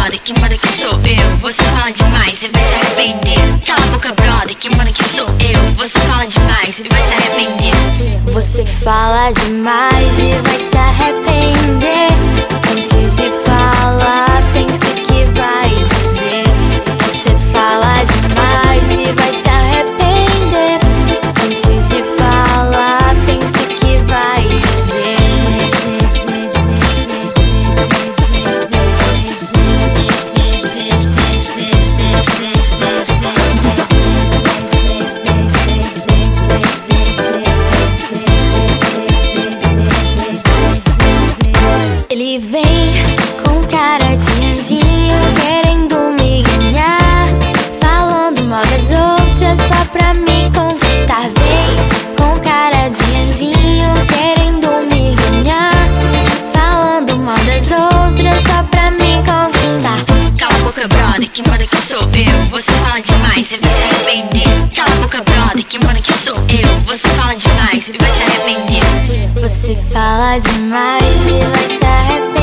brother, que manda que sou eu. Você fala demais e vai se arrepender. Cala a boca, brother, que manda que sou eu. Você fala demais e vai se arrepender. Você fala demais e vai se arrepender. Antes de falar, pense o que vai dizer. Você fala demais e vai se arrepender. Antes de falar, pense o que vai dizer. Ele vem com cara de anjinho, querendo me ganhar, falando mal das outras só pra me conquistar. Vem com cara de anjinho, querendo me ganhar, falando mal das outras só pra me conquistar. Cala a boca, brother, que manda que sou eu. Você fala demais e vai se arrepender. Cala a boca, brother, que manda que sou eu. Você fala demais e vai se arrepender. Você fala demais e vai se arrepender.